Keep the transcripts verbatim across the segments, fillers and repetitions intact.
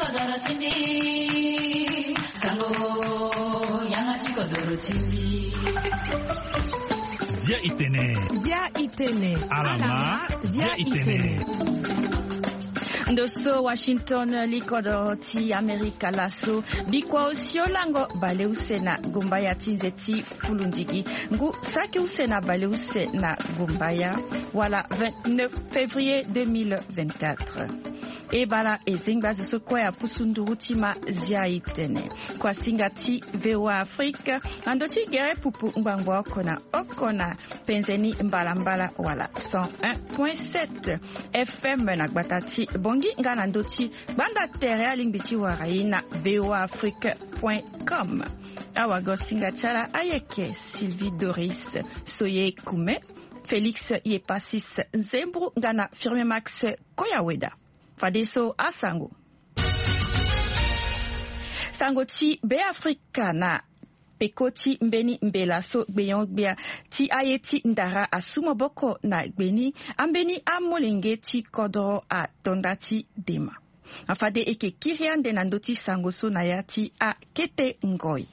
kodoro chimbi sango yangachi kodoro chimbi Zia itene Zia itene Alama Zia itene Ndoso Washington likodoro ti Amerika laso bikwa osio lango bale usena gumbaya tinzeti fulundigi ngu saki usena bale usena gumbaya wala vingt-neuf février deux mille vingt-quatre. E bala ezingba zo kwa ya pusunduru tima zia itene kwa singati V O A Afrique andoti gere pupu mbangwa kona okona penzeni mbala mbala wala cent un point sept F M na gbatati bongi ngana ndoti banda tere alingbiti waraina V O A Afrique point com awago singachala ayeke Sylvie Doris Soye Kume Félix Yepasis Zembru ngana firme Max Koyaweda Fadeso asango sango ti be Afrika na pekoti mbeni mbela so gbeyon gbea ti ayeti ndara asuma boko na gbeni ambeni amolenge ti kodoro a tondati dema afade eke kiriande na ndoti sango so na yati a kete ngoi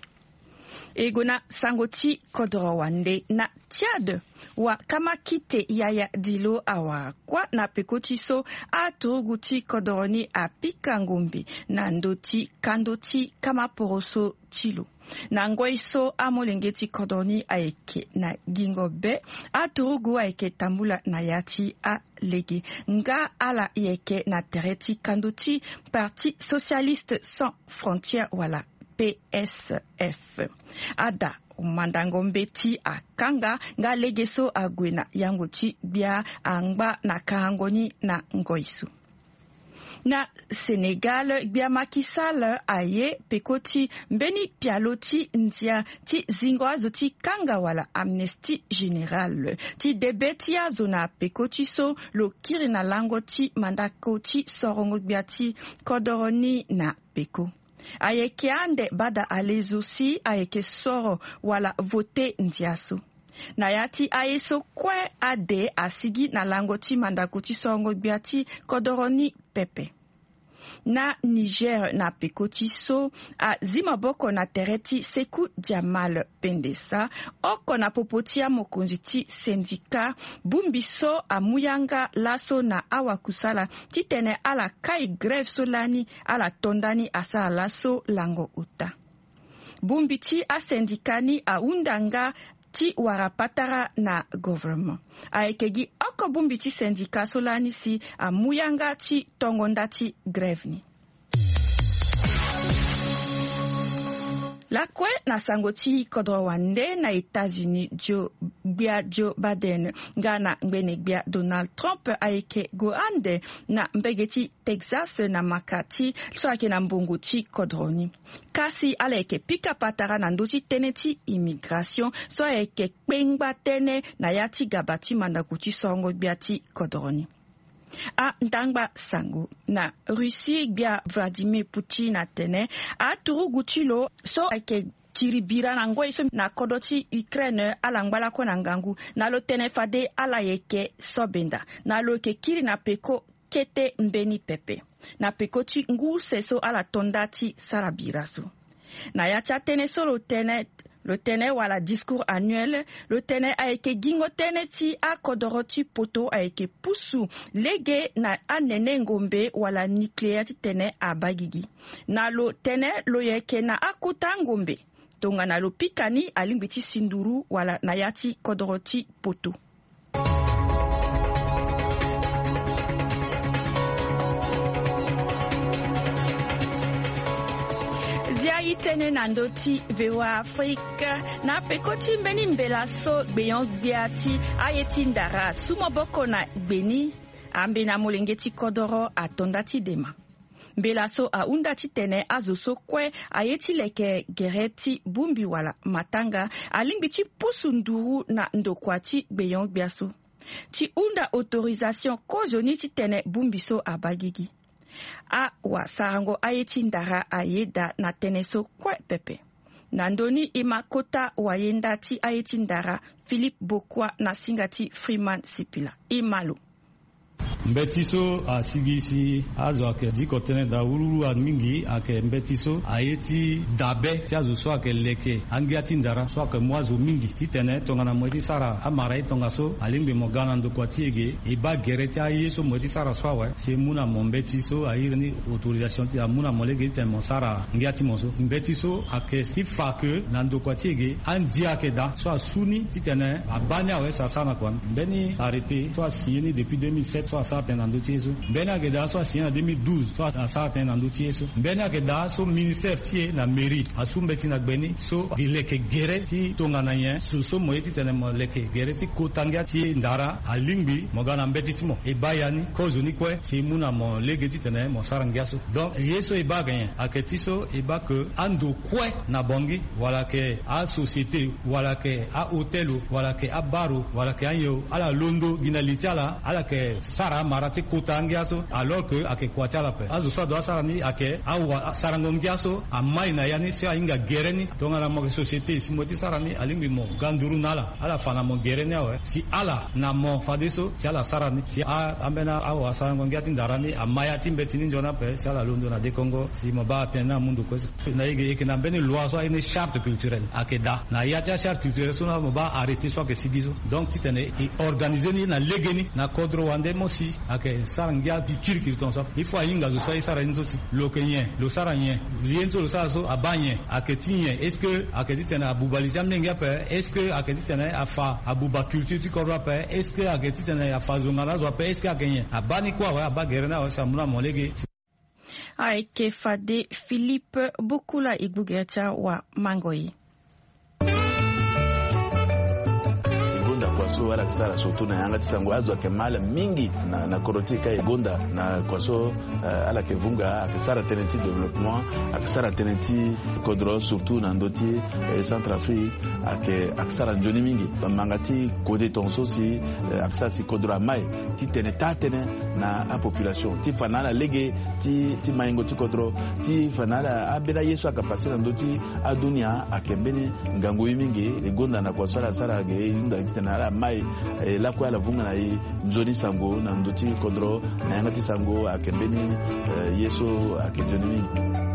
egona sango ti kodoro wande na tiade wa kama kite yaya dilo awa kwa na pekoti so a turuguti kodoroni a pika ngumbi na ndoti kandoti kama poroso tilo na ngoi so a molengeti kodoroni a eke na gingobe a turugu a eke tambula na yati a legi nga ala yeke na tereti kandoti Parti Socialiste Sans Frontières wala P S F ada umandango mbeti akanga nga legeso agwena yango chi bia angba na kahangoni na ngoisu na Senegal bia makisal aye pekoti mbeni pialoti ndia ti zingwazo ti kanga wala Amnesty General ti debeti ya zona pekoti so lo kiri na lango ti mandako ti sorongo bia ti kodoroni na peko ayeke ande bada alezusi ayeke soro wala vote ndiaso na yati ayeso kwe ade asigi na lango ti mandako ti songo biati kodoroni pepe na Niger na pekoti so a zimaboko na tereti Sekou Diamal Pendesa oko na popotia mokonzi ti sendika bumbiso a muyanga laso na awakusala titene ala kai greve solani ala tondani asa laso lango uta bumbiti a sendikani a undanga ti warapatara na government aekegi oko bumbi ti sendika solani si a muyanga ti tongonda ti greve ni la kwe na sango ti kodro wande na États-Unis Joe bia Joe Biden ngana ngbene bia Donald Trump aeke go ande na mbegeti Texas na makati so ake na mbongo ti kodroni kasi ala eke pika patara na ndochi tene ti immigration so eke kpengba tene na yati gabati mandako ti songo bia ti kodroni a ndangba sango na Russie bia Vladimir Putin atene a turugu chilo so ake chiribira na ngoi so na kodoti Ukraine ala ngbala ko na ngangu na lo tene fade ala yeke sobenda na lo ke kiri na peko kete mbeni pepe na peko ti ngu seso ala tondati sarabiraso na ya tene solo tene le tene wala discours annuel le tene aeke gingo tene ti a kodoro ti poto aeke pusu lege na anene ngombe wala nucléaire ti tene a bagigi na lo tene lo yeke na akuta ngombe tonga na lo pikani alingbi ti sinduru wala na yati kodoro ti poto itene na ndoti V O A Afrique na pekoti mbeni mbela so gbeyon gbeati ayeti ndara sumoboko na gbeni ambe na molengeti kodoro atondati dema mbela so a undati tene azoso kwe ayeti leke gereti bumbi wala matanga alingbi ti pusu nduru na ndokwati gbeyon gbeaso ti unda autorisation kozoni ti tene bumbi so abagigi a wa sarango ayeti ndara ayeda na teneso kwe pepe nandoni ima kota wayenda ti ayeti ndara Philippe Bokwa na singati Freeman Sipila imalo mbetiso asigisi azo ake dikotene da ururu admingi ake mbetiso ayeti dabe ti azo so ake leke angiati ndara so ake mwazo mingi titene tongana mweti sara amara tonga so alimbe mogana ndo kwatiege e ba gereti ayeso mweti sara so wa se muna mbetiso ayirni autorisation ti amuna molege ti monsara ngiati monso mbetiso ake sifa ke nando kwatiege andi ake da so asuni titene abanya we sasana kwa mbeni arrêté so signé depuis deux mille sept so asate nando tieso mbeni ake da so signé en deux mille douze so asate nando tieso mbeni ake da so ministère tie na mairie asumbeti na gbeni so ileke gere ti tongana yen so so moyeti tene mo leke gere ti kotangia ti ndara alingbi mogana mbeti timo e bayani kozo ni kwe si muna mo lege ti tene mo sarangiaso donc yeso e bagayen aketiso e ba que ando kwe na bongi wala ke a société wala ke a hôtel wala ke a baro wala ke anyo ala londo ginalitala ala ke sara marati kotangiaso alors que ake kwatala pe azo sa do sarani ake a sarangongiaso a mai na yani si inga gereni donc ala mo société si moti sarani alimbi mo ganduru nala ala fana mo gereni awe si ala na mo fadeso si ala sarani si a ambena awa sarangongiati ndarani a maya timbetini njona pe si ala londo na de Congo si mo ba tena mundu ko na ige ike na beni loi so une charte culturelle akeda na ya cha charte culturelle so na mo ba arrêter so ke sigizo donc titene e organiser ni na legeni na kodro wande mo si ake sarangiati kirkir ton so il faut inga zo so isara nzo si lokenyen lo saranyen lienzo lo saso abanye aketinye est-ce que aketitene abubalizam nenga pe est-ce que aketitene afa abuba culture ti kodro pe est-ce que aketitene afa zongana zo pe est-ce que akenye abani kwa wa abagerena wa samuna molege aike fade Philippe Bukula Igbugecha wa Mangoi. Kwaso wala kisara sotu na yanga tisango azo akemala mingi na na korotika igonda na kwaso uh, ala kevunga akisara tenenti développement akisara tenenti kodro surtout na ndoti eh, Centrafrique ake akisara njoni mingi mangati kode tonso si uh, akisara si kodro mai ti teneta tene na a population ti fanala lege ti ti maingo ti kodro ti fanala abela yesu akapase na ndoti adunia akembeni ngango mingi igonda na kwaso ala sara ge inda kitana ala mai eh, la kwa la vunga na i nzoni sango na ndoti kodro na yanga ti sango akembeni eh, yeso akenjoni mingi.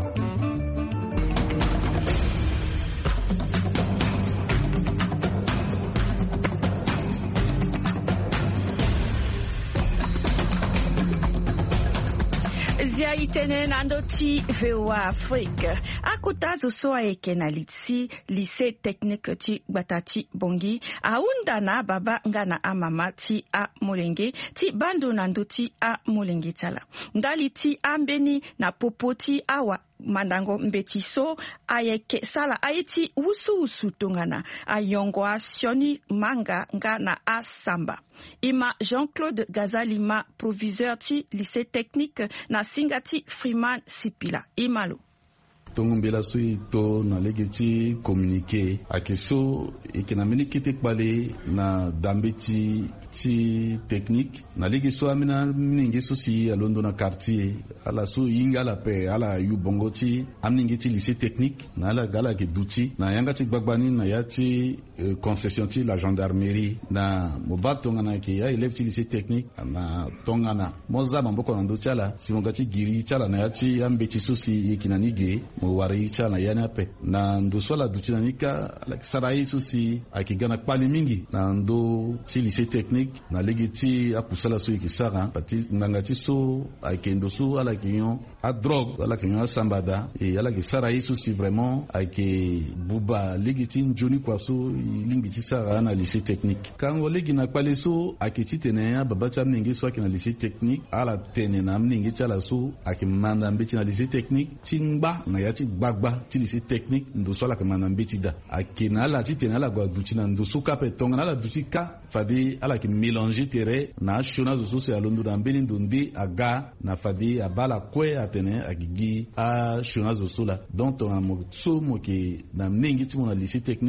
Zia itene nandoti vewa Afrique. Akutazo soa eke na litsi lycée technique ti Batati Bongi. Aunda na baba ngana amama ti a Molenge ti bando nandoti a Molenge tala. Ndali ti ambeni na popoti awa mandango mbetiso ayeke sala aiti usu usu tongana ayongo asioni manga ngana asamba. Ima Jean-Claude Gazalima, proviseur ti lycée technique na Singati Freeman Sipila. Imalo. Tongombela sui to na legeti communiquer a keso ekenameni kete pale na dambeti ti technique na legi so amina mningi so si alondo na quartier ala so yinga la pe ala yu bongo ti amningi ti lycée technique na ala gala ke duti na yanga ti gbagbani na ya ti uh, concession ti la gendarmerie na mobato ngana ke ya élève ti lycée technique na tongana moza mamboko na nduti ala simongati giri chala na ya ti ambeti so si yekinani ge mo wari chala yana pe na ndo swala duti na nika ala sarai so si akigana pali mingi na ndo ti lycée technique na legiti apusala so ikisara pati ngangati so akendo so ala kinyo a drogue ala kinyo sambada e ala kisara iso si vraiment ake buba legiti njoni kwa so lingiti sara na lycée technique kango legi na kwale so akiti tene ya babata mningi so akina lycée technique ala tene na mningi chala so akimanda mbeti na lycée technique tingba na yati gbagba ti lycée technique ndo so ala kamanda mbeti da akina ala ti tene ala gwa duti na ndo so kape tonga ala duti ka fadi ala ki mélanger tere na shona zo so alondo na mbeli ndondi aga na fadi abala kwe atene agigi a shona zo so la donc on a mo so mo ke na mningi ti mo na lycée technique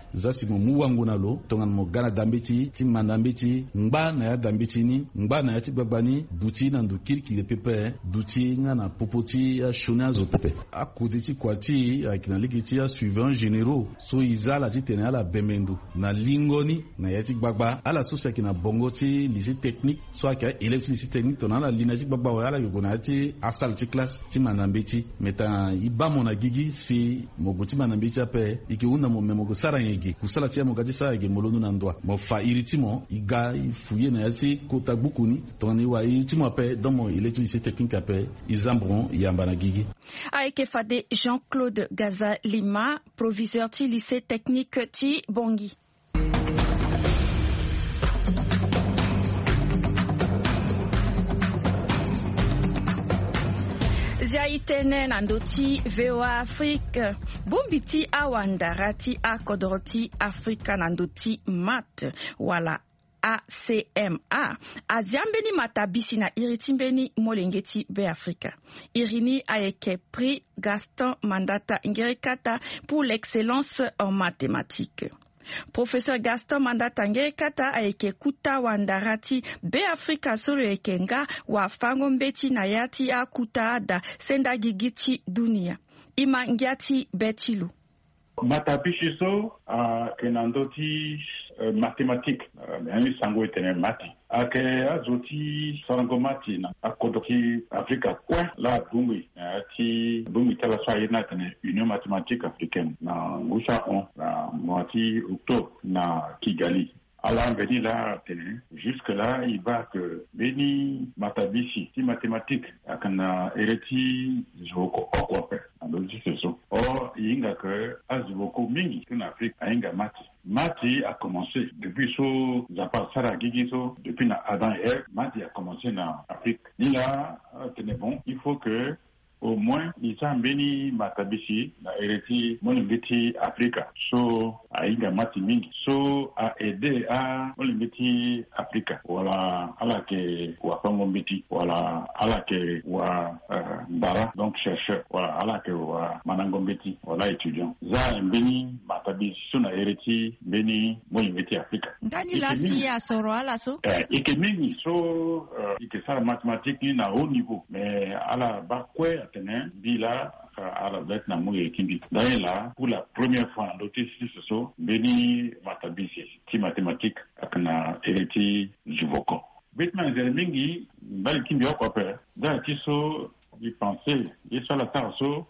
zasi mo muwangu na lo tongan mo gana dambeti ti mandambeti ngba na ya dambeti ni ngba na ya ti gbagbani duti na ndu kiriki le pepe duti nga na popoti ya shona zo pepe akudi ti kwati akina ligi ti ya suivant généraux so izala ti tene ala bemendo na lingoni na ya ti gbagba ala so saki na bongo ti lycée technique so aka élève ti lycée technique to na ala lina ti gbagba wa ala yogo na ti asal ti classe ti mandambeti meta ibamo na gigi si mogo ti mandambeti ape ike una mo memo ko sara yege kusala ti mo gadi sara yege molonu na ndwa mo fa iriti mo iga ifuye na ya ti kota gbukuni to ni wa iriti mo ape dans mo élève ti lycée technique ape izambron yamba na gigi Aike fade Jean-Claude Gaza Lima, proviseur ti lycée technique ti Bangui. Zia itene nando ti V O A Afrique. Bumbi ti awandara ti akodoro ti Afrika nando ti mat. Wala A C M A. Aziambeni matabisi na iritimbeni molengeti be Afrika. Irini ayeke prix Gaston Mandata Ngerekata pour l'excellence en mathématiques. Professeur Gaston Mandata Ngerekata ayeke kuta wandarati be Afrika solo ekenga wa fango mbeti na yati akuta ada senda gigiti dunia. Ima ngiati betilu. Matabishi so uh, kenandoti uh, mathématique yani sango etene mati ake azoti sango mati na akodoki Afrika kwa la bumi ati bumi tala swa ina tene Union mathématique africaine na ngusha on na mwati octobre na Kigali. Alors, Beni là, jusque là, il va que Beni Matabisi, si mathématique, akana ereti joko okwape, ando c'est ça. Or, il y a que azwoko mingi en Afrique, ainga mati. Mati a commencé depuis so Zappa Sara Gigiso, depuis na Adam et Ève, Mati a commencé na Afrique. Il a tenez bon, il faut que au moins ils ont béni Matabisi na ereti monibeti Africa so ainga mati mingi so a aidé à monibeti Africa voilà ala ke wa fango mbeti voilà ala ke wa uh, bara donc chercheur voilà ala ke wa manango mbeti voilà étudiant za béni Matabisi so na ereti béni monibeti Africa ndani la si ya soro ala so eh ike mingi so uh, ike sara mathématique ni na haut niveau mais ala ba kwe atene bila à la date na mouye kimbi d'ailleurs pour la première fois noté si ce sont béni Matabisi ti mathématique akana hérité juvoko bitman zermingi bal kimbi ko pa da ti so y penser y sur la tarso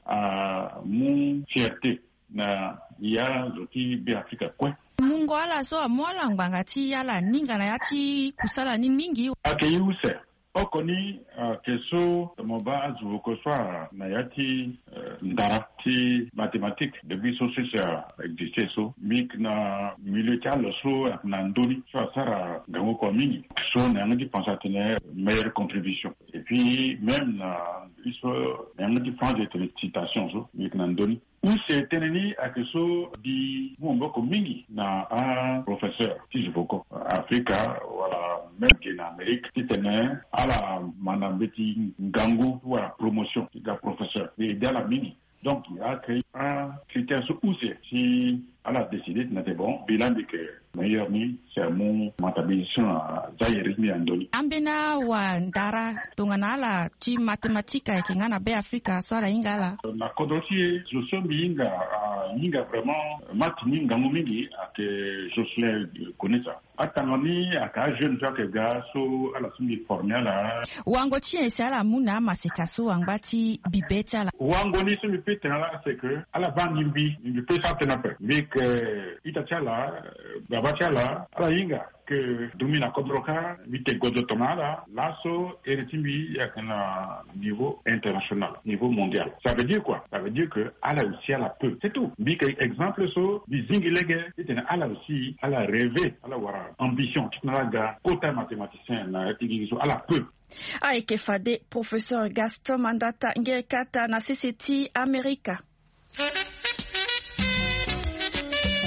à mon fierté na ya zoti bi Afrika kwa mungo ala so amola nganga ti yala ninga na yati kusala ni mingi akeyuse okoni uh, keso moba azuko swa na yati uh, ndara ti mathématique depuis so social existé so mik na militaire so na ndoni so sara gango ko mini so na ngati pensa tenir meilleure contribution et puis même na iso na ngati prendre des citations so mik na ndoni où c'est teneni à que so di mboko mingi na un professeur ti jiboko Africa voilà même que en Amérique qui tenait à la manambeti ngangu ou à la promotion de professeur et dans la mini donc il a créé un critère sur où c'est si elle a décidé de n'être bon bilan de que meilleur ni c'est mon matabisation à Zaire andoni ambena wa ndara tunganala ti matematika ekingana be Afrika swala ingala na kodoti je suis minga minga vraiment matini ngangu mingi ake je suis connaissa atangani aka jeune toi que gars so ala sumi formé là wango ti esala muna masekaso wangati bibeta la wango ni sumi petala c'est que ala vanimbi ni peut ça tenape mais que itachala babachala ala inga que domina kodroka vite godotomala lasso et retimbi yakana niveau international niveau mondial ça veut dire quoi ça veut dire que ala aussi ala peu c'est tout big exemple so bizingilege itena ala aussi ala rêver ala wara ambition tiknalaga kota mathématicien na tigiso ala peu aike fade professeur Gaston Mandata Ngerekata na C C T America.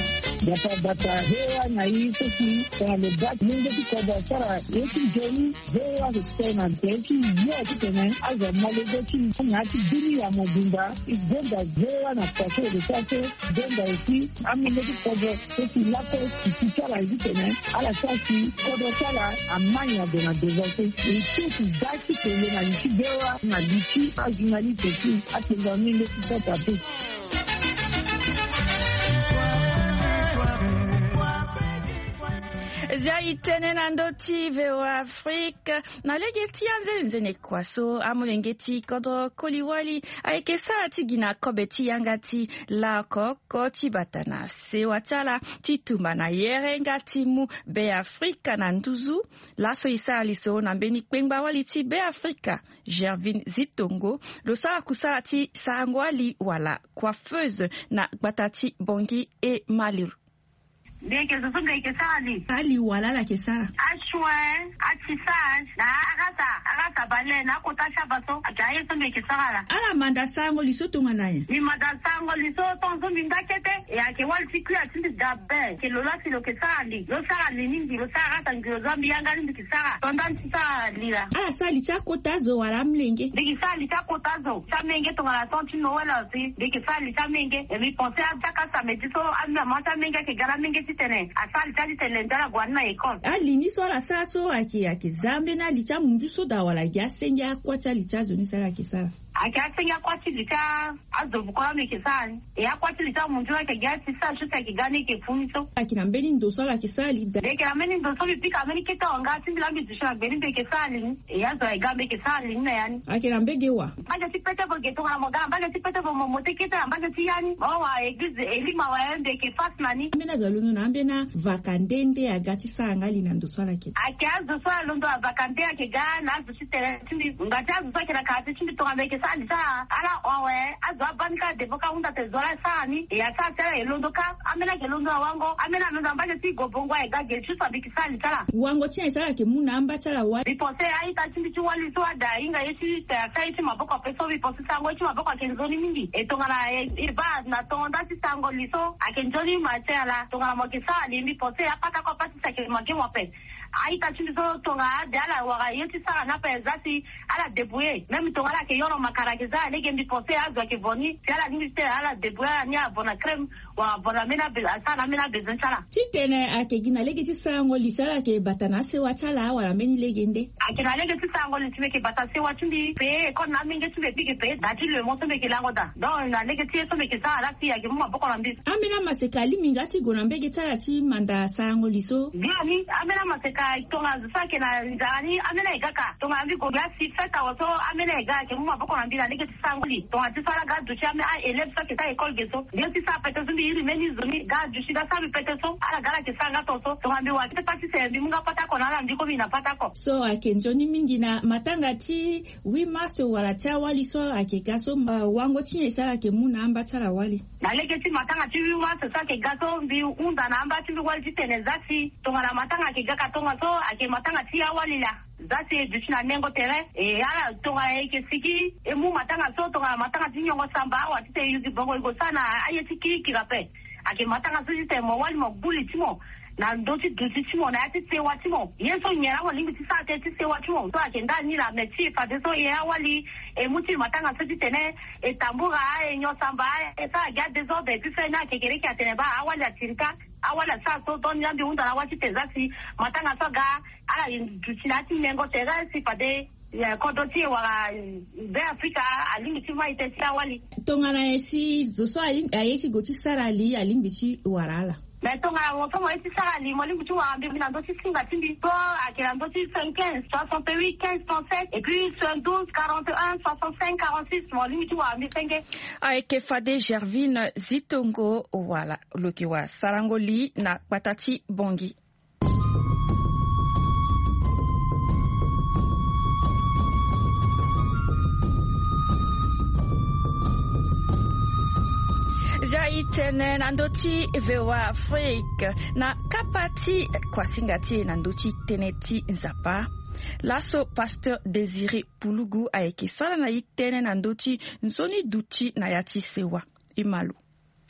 bata bata hewa na hii sisi kwa lebat mungu kwa sara yetu jeni hewa kutena yetu yote tena aza malegochi na dini ya mobimba igenda hewa na kwa sababu sasa genda isi amelegochi kwa sisi lapo kitara hivi tena ala sasa kwa sala amanya de na devote isi daki tele na nchi hewa na lichi ajinali tesi atendamile kupata tu. Zai tene na ndoti veo Afrika na legeti anze nzene kwaso amulengeti kodro koliwali aike salati gina kobeti yangati la koko chibatana se wachala chituma na yere ngati mu be Afrika na nduzu laso isa liso na mbeni kwengba waliti be Afrika Gervin Zitongo lo sala kusati sangwali wala coiffeuse na batati bongi e maliru. Deke zunga ikesali ali wala la kesala ashwe atisaj na agata agata bale na kotasha baso ajaye zunga ikesala ala manda sango lisoto nganaye ni manda sango lisoto zunga ngakete ya ke wal siku ya tindi dabe ke lola silo kesali lo sala liningi lo sala agata ngiro zambi yanga ndi kesala tondan tisa lila ala sali cha kotazo wala mlenge deke sali cha kotazo cha menge tongala tonti no wala si deke sali cha menge e mi penser à taka sa mediso amna mata menge ke gara menge tene asali tadi tele ndala gwana ekon ali ni sola saso aki aki zambe na licha mundu soda wala yasenja kwa cha licha zoni sala kisala akasenya kwa tilita azovukola mekesani e akwa tilita mundu wake gati sa shuta kigani ke funso akina mbeni ndoso la kisali deke la meni ndoso bipika ameni keta ongati ndila mbizisha beni bekesali e yazo egambe kesali nina yani akina mbegewa baje tipete bo geto na mogala baje tipete bo momote keta baje tiyani bawa egize elima waende ke fasmani mena zalunu na ambena vakandende agati sanga lina ndoso la keta akazo so londo vakande akega na zusitere tindi ngata zusake na kati tindi to ambeke sali sa ala owe azwa banka de boka unda tezola sani ya sa tele elondoka amena ke londo wango amena londo ambaje ti gobongo e gage chusa bikisali sala wango chen sala ke muna amba chala wa bipose ai ta tindi wali so ada inga yechi ta sai ti maboko peso bipose sango ti maboko akenzoni mingi e tongana e ba na tonda ti sango liso akenzoni matela tongana mo kisali bipose apata ko pati sake mage mo pe aita chimizo tonga dala waga yeti sara na pezati ala debouye même tonga la ke yono makarakiza lege mbi posé azwa ke voni ala ngiste ala debouye nya bona crème wa bona mena be asala mena bezon sala titene akegina lege tisango lisala ke batana se watala wala meni legende akina lege tisango lisime ke batase watindi pe kon na minge tube pike pe dati le mo sombe ke langoda donc na lege tie sombe ke sala ti ya ke mo boko lambi amena masekali mingati gona mbege tala ti manda sango liso gani amena maseka tonga zake na ndani amena igaka tonga ambi go glasi feta wato amena igaka ke mwa boko nambira leke tisanguli tonga tisala ga duchi ame a eleve sake ta ekol geso ndio tisa pete zumbi iri meni zumi ga duchi ga sabi pete so ala gara ke sanga toso tonga ambi wa kite pati se mbi munga pata ko nala ndiko bina pata ko so akenjoni mingi na matanga ti wi maso wala cha wali so akegaso wango tinye sala ke muna amba tala wali na leke ti matanga ti wi maso sake gaso mbi unda na amba ti wali tenezasi tonga na matanga ke gaka tonga so ake matanga tia walila zati duchina nengo tere e ala tonga eke siki e mu matanga so tonga matanga tinyongo samba wa tite yuzi bongo igo sana aye tiki kirape ake matanga so tite mo wali mo buli timo na ndoti duti timo na ati se watimo yeso nyera wa lingi tisa te tise watimo so ake ndani la meti fa deso e wali e muti matanga so tite ne e tambura e nyo samba e sa ga deso de tise na ke kere ka tene ba awali atirika awala sa so don yambi unda na wati tezasi matanga so ga ala dutinati nengo tega si pade ya kodoti wa be Afrika alingi tima itesi awali tongana esi zoso ayeti goti sarali alimbichi warala mais tonga woto mo eti sarali mo limbichi wa ambi na ndoti singa tindi to akira ndoti quinze soixante-huit quinze trente-sept et puis douze quarante et un soixante-cinq quarante-six mo limbichi wa ambi senge aike fade Gervin Zitongo wala lokiwa sarangoli na patati bongi zaitene na ndoti vewa Afrika na kapati kwa singati na ndoti teneti nzapa laso pasteur Désiré Pulugu aeke sala na itene na ndoti nzoni duti na yati sewa imalu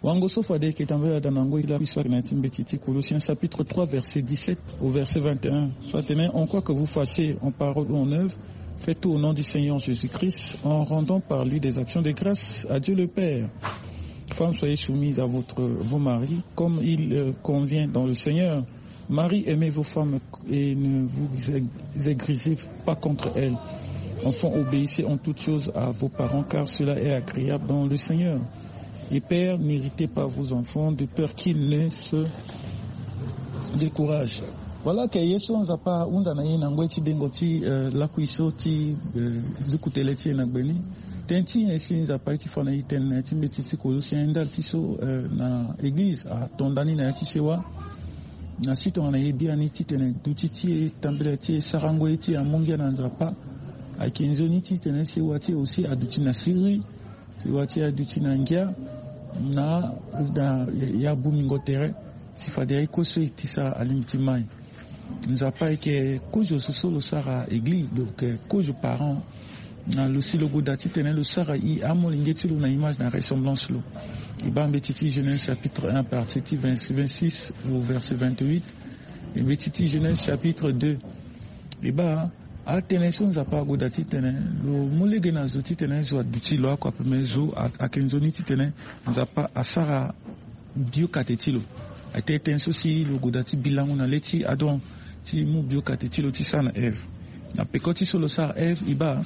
Wangoso Fade qui est envoyé à Danango, il a vu sur Colossiens chapitre trois, verset dix-sept au verset vingt et un. Soit on croit que vous fassiez en parole ou en œuvre, faites tout au nom du Seigneur Jésus-Christ, en rendant par lui des actions de grâce à Dieu le Père. Femmes, soyez soumises à votre, vos maris, comme il euh, convient dans le Seigneur. Marie, aimez vos femmes et ne vous aigrisez pas contre elles. Enfants, obéissez en toutes choses à vos parents, car cela est agréable dans le Seigneur. Et pères, n'irritez pas vos enfants, de peur qu'ils ne se découragent. Voilà que Yesu nzapa unda na yena ngweti dengoti la kuisoti lukutele tie na gbeni. Tenti esi nzapa iti fana iten na iti metiti Colossiens ndal tiso na église a tondani na iti sewa. Na sito na yebi ani titene dutiti tambele tie sarango iti amongia na nzapa. A kinzoni titene sewa tie aussi aduti na Syrie. Sewa tie aduti na ngia na na ya bumingo tere. Sifadei koso itisa alimtimai. Nous avons pas que cause sur le Sahara église donc cause parents na le silo godati tenait le Sahara i amolingeti na image na ressemblance lo i bambetiti Genèse chapitre un partie vingt-six au verset vingt-huit et betiti Genèse chapitre deux et ba a tenation za pa godati tenait le molege na zoti tenait zo duti lo kwa pemezo a kenzoni tenait za pa asara dio katetilo a été tenso si le godati bilango na leti adon ti mu bio katetilo ti sana Eve na pekoti solo sa Eve iba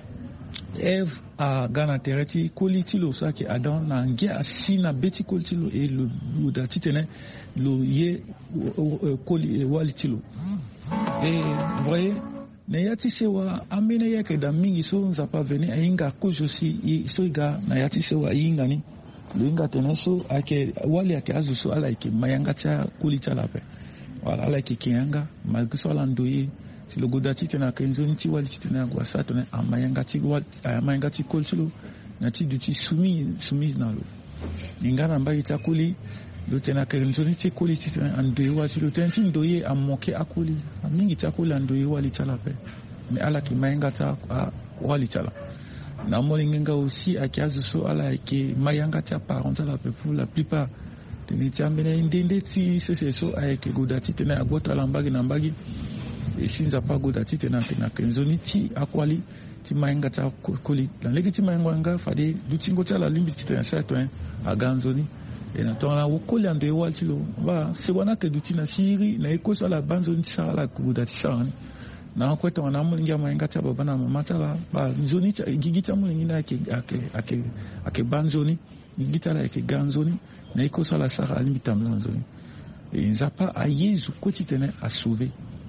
Eve a gana tereti koli ti lo sa ki Adam na ngia asi na beti koli ti lo e lo buda ti tene lo ye koli wali ti lo et vous voyez na ya ti sewa amene ya ke da mingi so nzapa veni ainga kujo si i so iga na ya ti sewa inga ni lo inga tene so ake wali ake azu so ala ike mayanga tia koli ti ala pe voilà ala ike kianga malgré so ala ndoye si le godati tena kenzoni ti wali tena gwa sa tena amayanga ti wali amayanga ti koli ti lo na ti du ti sumi sumi na lo ingana mba ta koli lo tena kenzoni ti koli ti tena andoye wali ti lo tena ti ndoye amoke akoli mingi ti akoli andoye wali ti ala pe me ala ki mayanga ta wali ti ala na molingenga aussi akiazu so ala ke mayanga ti parents ala pe pour la plupart tene ti ambene ndende ti sese so ayeke godati tena agota la mbagi na mbagi e sinza pa godati tena tena kenzoni ti akwali ti mayanga ta koli na legi ti mayanga fade dutingo ti ala limbi ti tena sa to aganzoni e na tona wokoli ando e wali ti lo ba se wana ke duti na siri na ekoso ala banzoni ti sa ala godati sa ni na kweta wana mulingi mayanga ti baba na mama ta la ba nzoni ti gigi ta mulingi na ke ake ake ake banzoni gigi ta la ke ganzoni na ekoso ala sa ala limbi tamlanzoni e nzapa a Yesu ko ti tene a sauver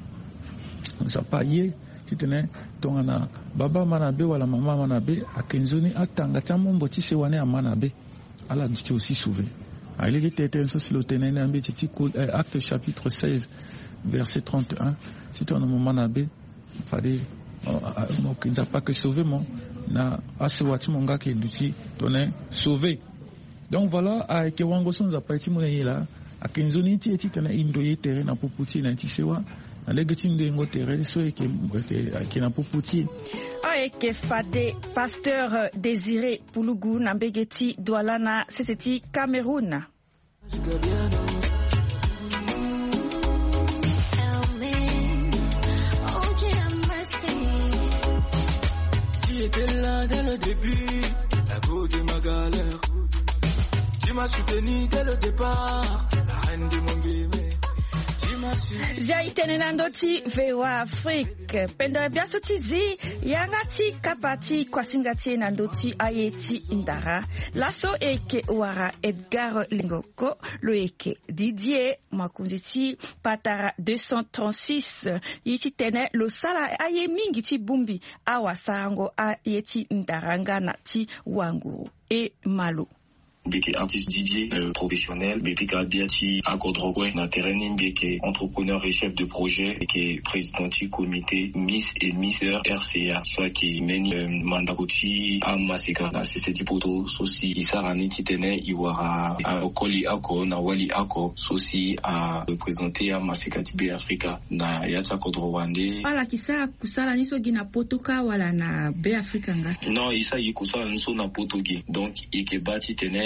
nzapa ye ti tene tongana baba manabe wala mama manabe akenzoni atanga ta mombo ti se wane amanabe ala du ti aussi sauver a il était tenso si lo tenene ambe ti ti acte chapitre seize verset trente et un si ton manabe fade mo nzapa que sauver mon na asewati monga ke du ti tone sauver donc voilà a ke wango so nzapa ti mo yela akenzoni ti ti tene indoye tere na poputi na ti sewa Oeke Fade, pasteur Désiré Poulougou Nambegeti Doualana, c'est Cameroun. Qui était là dès le début, la go de ma galère. Tu m'as soutenu dès le départ, la reine de mon bébé. Jaitene nandoti vewa Afrique pendere biaso tizi yangati kapati kwasingati nandoti ayeti indara laso eke wara Edgar Lingoko lo eke Didier Makunditi patara deux cent trente-six yiti tene lo sala aye mingi ti bumbi awasango ayeti ndaranga na ti wangu e malu Beke artiste Didier euh, professionnel, Beke Biati Akodrogwe, na terrain Beke entrepreneur et chef de projet, Beke président du comité Miss et Misser R C A, soit qui mène euh, Mandakoti à Masika, na C C T poto, sosi Isarani Titene, Iwara, à Okoli Ako, na Wali Ako, sosi à représenter à Masika Tibé Africa, na Yata Kodrowande. Ala kisa kusala niso gina potoka wala na Be Africa nga? Non, isa yi kusala niso na potogi, donc Ike Bati Tene,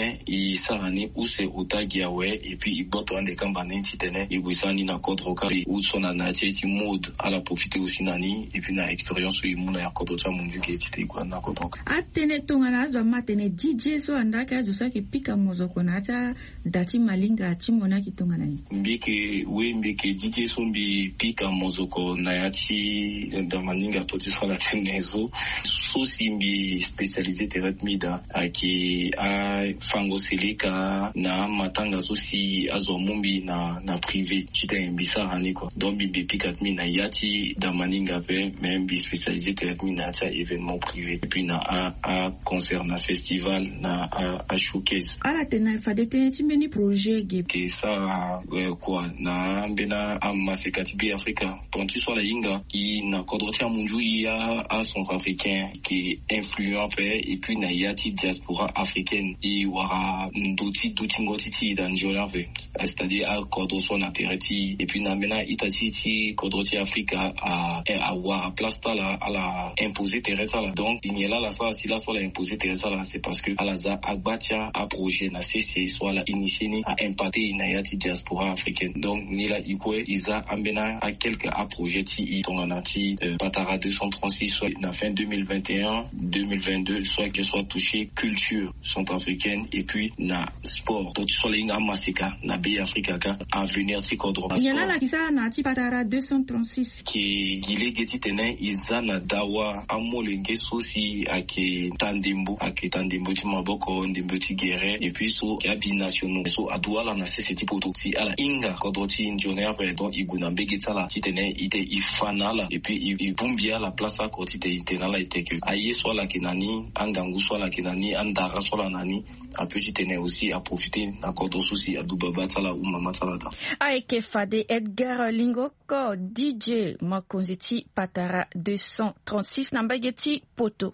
titene i sarani ou se utagiawe et puis i boto ande kambane titene i wisani na kodroka ou sona na ti mode à la profiter aussi nani et puis na expérience i muna ya kodroka munzi ke tite kwa na kodroka atene tongana zo matene D J so andaka zo saki pika mozoko na ta dati malinga timona kitongana ni mbike we mbike D J so mbi pika mozoko na yati da malinga toti so la tenezo so simbi spécialisé teratmida aki a fango seleka na matanga so si azo mumbi na na privé chita mbisa hani ko donc bi pikatmi na yati da maninga pe même bi spécialisé teratmi na ta événement privé et puis na a a concert na festival na a, a showcase ala tena fa de tene timbeni projet ge ke sa euh, quoi na mbena a masekati bi Africa tonti so la inga i na kodrotia munju ya a son africain qui est influent pe et puis na yati diaspora africaine i wara ndoti duti ngoti dans Jolave c'est-à-dire à kodroso na tereti et puis na mena itati ti kodroti Africa a a wara place la à la imposer tereta là donc il y a là la ça si la soit la imposer tereta là c'est parce que à la za agbatia a projet na C C soit la initié ni a impacté na yati diaspora africaine donc ni la ikwe isa ambena a quelques a projet ti i tongana ti euh, Patara deux cent trente-six soit na fin deux mille vingt et un deux mille vingt-deux soit que soit touché culture centrafricaine et puis na sport donc soit les nga masika na B Africa ka à venir ti kodro il y a la kisa na ti Patara deux cent trente-six qui gile geti tenen isa na dawa amolenge sosi ake tandembo ake tandembo ti maboko ndembo ti guerre et puis so ya binationaux so adouala na C C T poto si ala inga kodro ti ndioner donc iguna begeta la ti tenen ite ifanala et puis i bumbia la place à côté de internala ite que aye soit la kenani angangu soit la kenani andara soit la nani a petit tenen aussi à profiter na kodro sosi adubaba tala ou mama tala ta aike fade Edgar Lingoko D J makonziti Patara deux cent trente-six na mbageti poto.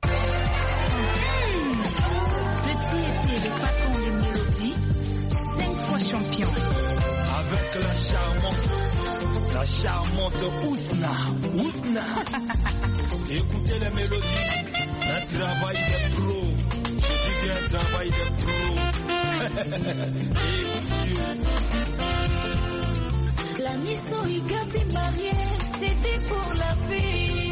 Petit était le patron des mélodies, cinq fois champion. Avec la charmante, la charmante Ousna, Ousna. Écoutez les mélodies, un travail de pro. Je dis bien un travail de pro. Et Dieu. La mission Igati mariée, c'était pour la vie.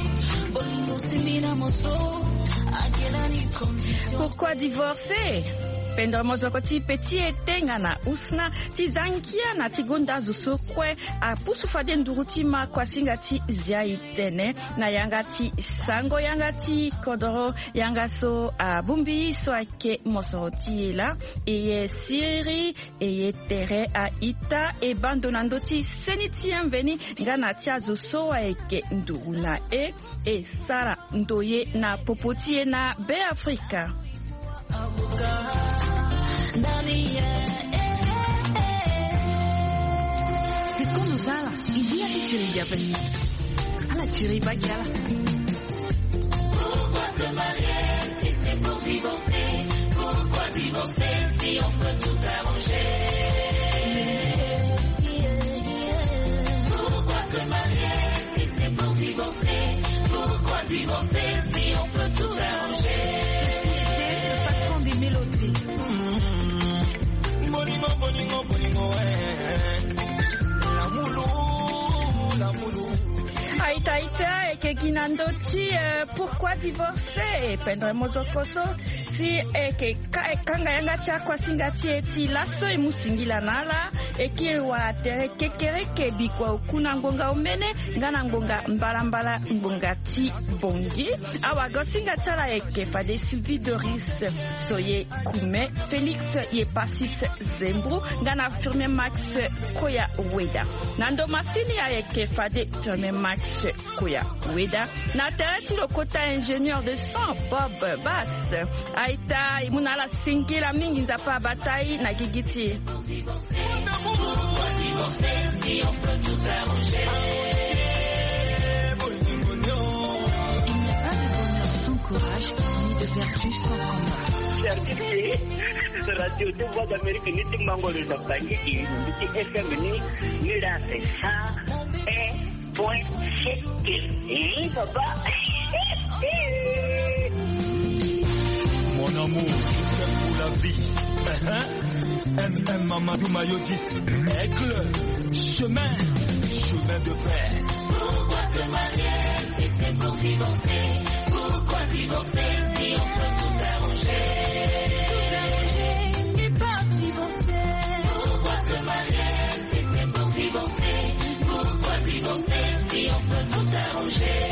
Pourquoi divorcer? Pendra mozoko ti peti etenga na usna ti zankia na ti gonda zuso kwe a pusu fade nduruti ma kwa singa ti zia itene na yanga ti sango yanga ti kodoro yanga so a bumbi so ake mosoroti la eye siri eye tere a ita e bandonando ti seniti enveni ngana ti azuso a eke nduruna e e sara ndoye na popoti na B Africa. C'est comme ça là, il y a des tueries à venir. À la tuerie bagarre. Pourquoi se marier si c'est pour divorcer? Pourquoi divorcer si on peut tout arranger? Pourquoi se marier si c'est pour divorcer? Pourquoi divorcer si on peut tout arranger? Le patron des mélodies. Bolingo, bolingo, bolingo, eh. La moulou, la moulou. Aïta Aïta et Keginandoti, pourquoi divorcer? Pendre Mozokoso, si eke kanga yanga tia kwa singati eti laso e musingila nala eki wa tere kekere kebi kwa ukuna ngonga umene ngana ngonga mbala mbala ngonga ti bongi awa gosinga tala eke fade Sylvie Doris soye kume Félix ye pasis Zembru ngana firme Max Koya Weda nando masini ya eke fade firme Max Koya Weda na tere ti lokota ingénieur de son Bob Bass Aïta imunala singila mingi nzapa bataille na gigiti. Pourquoi divorcer si on peut tout arranger? Il n'y a pas de bonheur sans courage, ni de vertu sans combat. Certifié, radio de voix d'Amérique, ni de Mangolo de Pagny, ni de F M, ni de la ça, et point c'est papa. Mon amour, pour la vie. M M Mamadou Mayotis, Aigle, chemin, chemin de paix. Pourquoi se marier si c'est pour divorcer? Pourquoi divorcer si on peut tout arranger? Tout arranger, mais pas divorcer. Pourquoi se marier si c'est pour divorcer? Pourquoi divorcer si on peut tout arranger?